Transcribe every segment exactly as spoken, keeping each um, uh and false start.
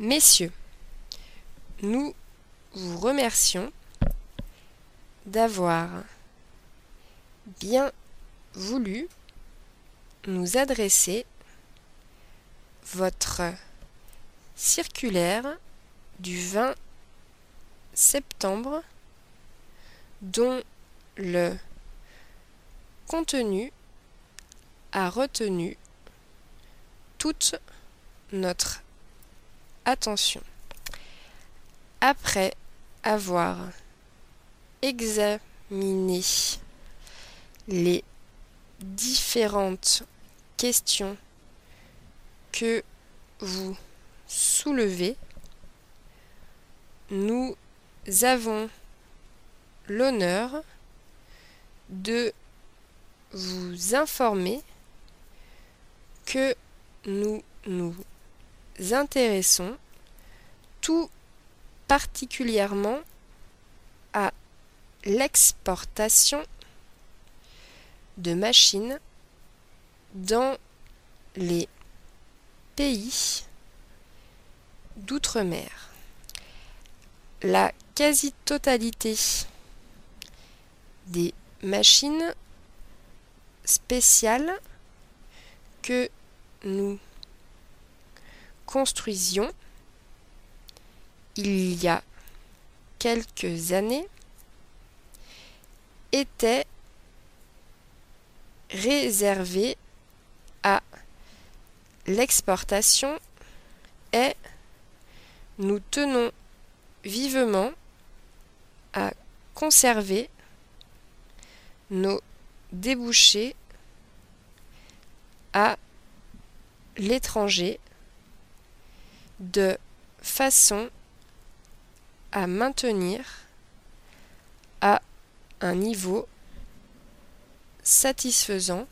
Messieurs, nous vous remercions d'avoir bien voulu nous adresser votre circulaire du vingt septembre dont le contenu a retenu toute notre attention. Après avoir examiné les différentes questions que vous soulevez, nous avons l'honneur de vous informer que nous nous intéressons tout particulièrement à l'exportation de machines dans les pays d'outre-mer. La quasi-totalité des machines spéciales que nous construisions il y a quelques années étaient réservées à l'exportation et nous tenons vivement à conserver nos débouchés à l'étranger de façon à maintenir à un niveau satisfaisant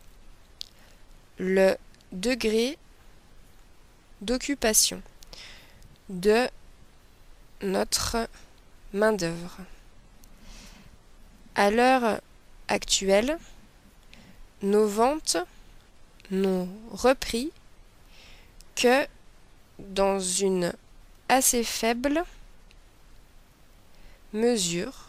le degré d'occupation de notre main-d'œuvre. À l'heure actuelle, nos ventes n'ont repris que dans une assez faible mesure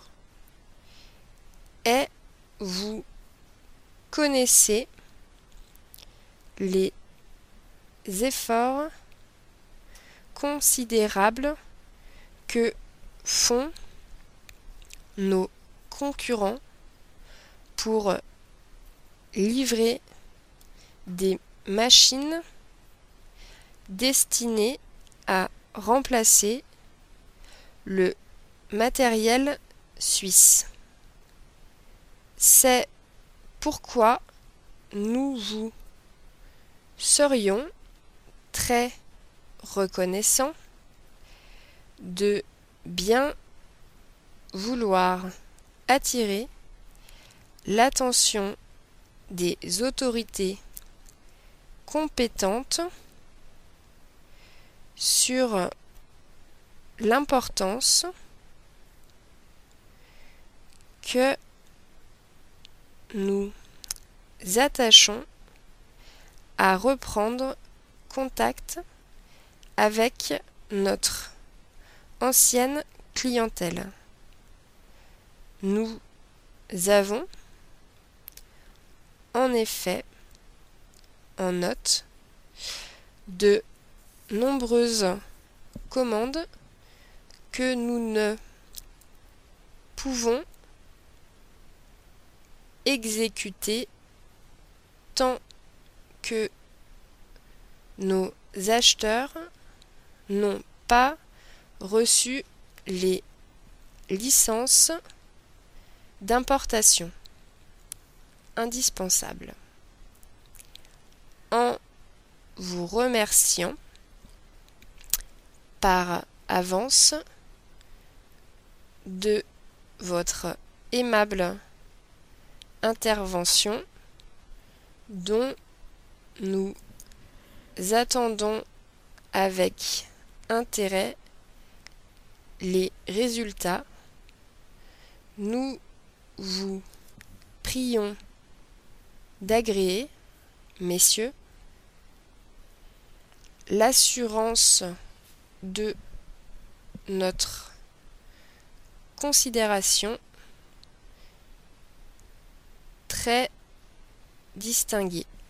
et vous connaissez les efforts considérables que font nos concurrents pour livrer des machines destinées à remplacer le matériel suisse. C'est pourquoi nous vous serions très reconnaissants de bien vouloir attirer l'attention des autorités compétentes sur l'importance que nous attachons à reprendre contact avec notre ancienne clientèle. Nous avons en effet en note de nombreuses commandes que nous ne pouvons exécuter tant que nos acheteurs n'ont pas reçu les licences d'importation indispensables. En vous remerciant par avance de votre aimable intervention dont nous attendons avec intérêt les résultats, nous vous prions d'agréer, messieurs, l'assurance de notre considération très distinguée.